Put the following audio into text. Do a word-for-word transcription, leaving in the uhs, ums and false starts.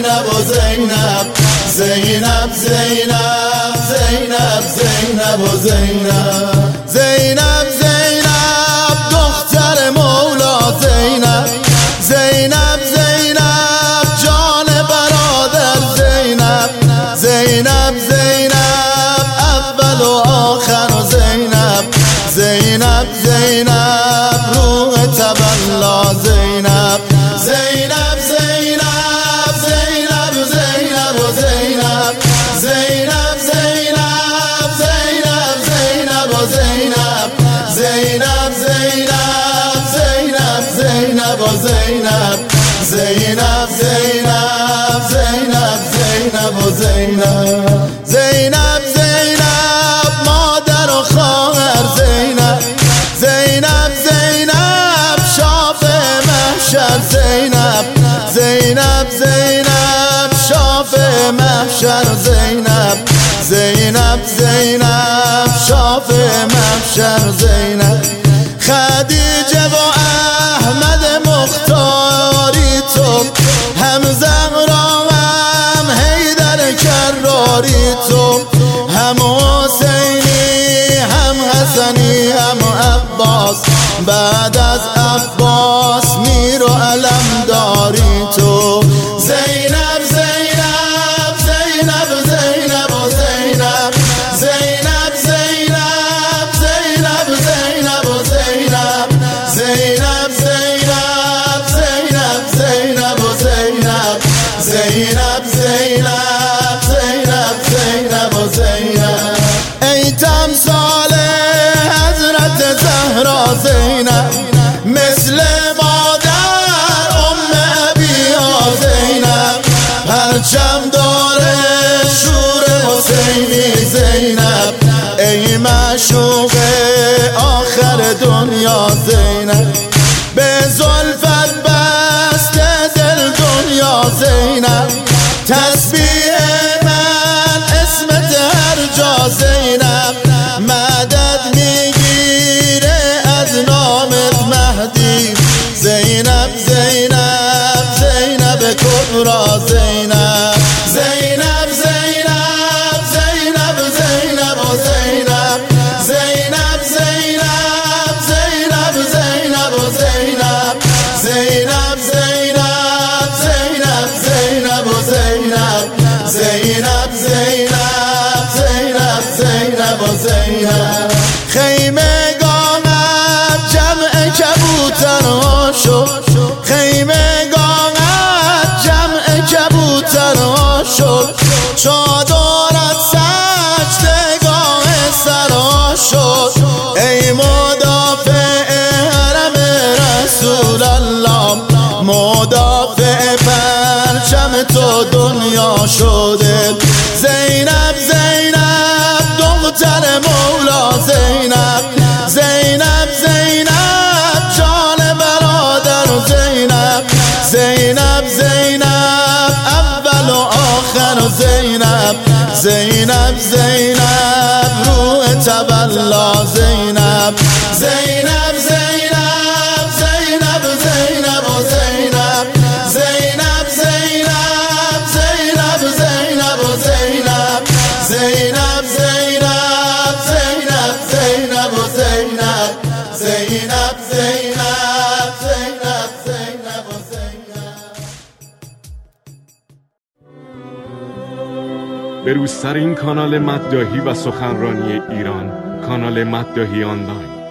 زینب و زینب زینب زینب زینب زینب و زینب زینب زینب دختر مولا زینب زینب زینب جان برادر زینب زینب زینب اول و آخر و زینب زینب زینب روح تبلا زینب زینب زینب زینب زینب و زینب زینب زینب زینب زینب و زینب زینب زینب زینب زینب و زینب زینب زینب زینب زینب و زینب زینب زینب مادر و خواهر زینب زینب زینب شافع محشر زینب زینب زینب شافع محشر زینب زینب زینب شافع محشر زینب خدیجه و احمد مختاری تو هم زهرا هم حیدر کراری تو هم حسینی هم حسنی هم عباس بعد از عباس میر و علم داری تو زینب زینب زینب زینب و زینب زینب زینب زینب زینب و زینب زینب زینب زینب زینب و زینب زینب زینب زینب زینب و زینب ای تمثال حضرت زهرا زینب مثل مادر ام ابیها زینب پرچم داره شور حسینی زینب ای معشوق آخر دنیا زینب به زلفت بسته دل دنیا زینب تسبیح من اسمت هر جا زینب مدد میگیره از نامت مهدی زینب زینب زینب کبرا زینب زینب زینب زینب زینب و زینب زینب زینب زینب زینب و زینب زینب زینب زینب زینب و زینب زینب زینب زینب زینب و زینب خیمه گاهت جمع کبوترها شد خیمه گاهت جمع کبوترها شد چادرت سجدگاه سرها شد ای مدافع حرم رسول الله مدافع پرچم تو دنیا شده زینب زینب دختر مولا زینب زینب زینب جان برادر زینب زینب زینب اول و آخر زینب زینب زینب روح تبلا زینب زینب زینب زینب زینب و زینب زینب زینب زینب زینب و زینب زینب زینب زینب زینب و زینب زینب زینب زینب زینب و زینب به روزترین کانال مداحی و سخنرانی ایران، کانال مداحی آنلاین.